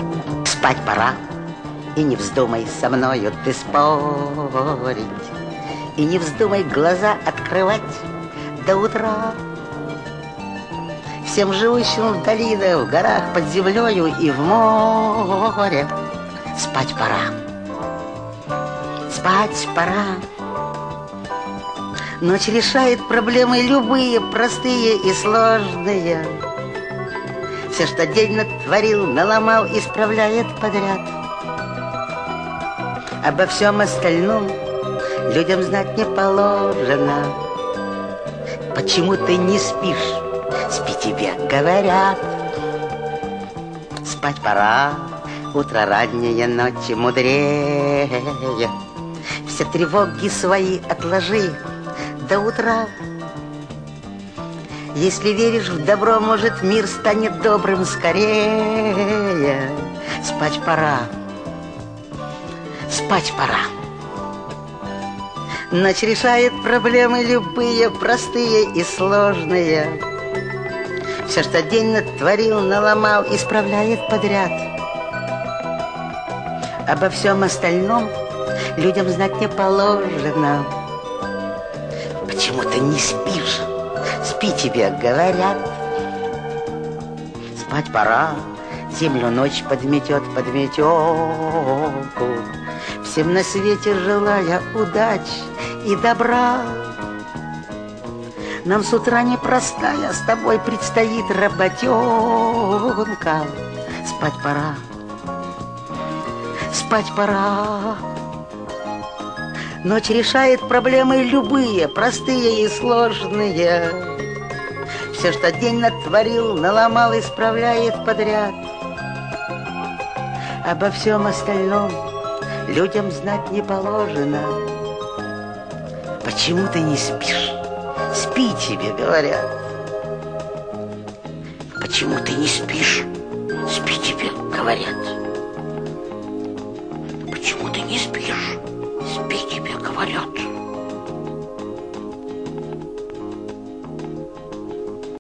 Спать пора, и не вздумай со мною ты спорить, и не вздумай глаза открывать до утра. Всем живущим в долинах, в горах, под землею и в море спать пора. Спать пора. Ночь решает проблемы любые, простые и сложные. Все, что день натворил, наломал, исправляет подряд. Обо всем остальном людям знать не положено. Почему ты не спишь? Спи, тебе говорят. Спать пора, утро раннее, ночи мудрее. Все тревоги свои отложи до утра. Если веришь в добро, может, мир станет добрым скорее. Спать пора. Спать пора. Ночь решает проблемы любые, простые и сложные. Все, что день натворил, наломал, исправляет подряд. Обо всем остальном людям знать не положено. Почему ты не спишь? Спи, тебе говорят. Спать пора, землю ночь подметет под метелку. Всем на свете желая удач и добра. Нам с утра непростая с тобой предстоит работенка. Спать пора. Спать пора. Ночь решает проблемы любые, простые и сложные. Все, что день натворил, наломал, исправляет подряд. Обо всем остальном людям знать не положено. Почему ты не спишь? Спи, тебе говорят. Почему ты не спишь? Спи, тебе говорят. Почему ты не спишь?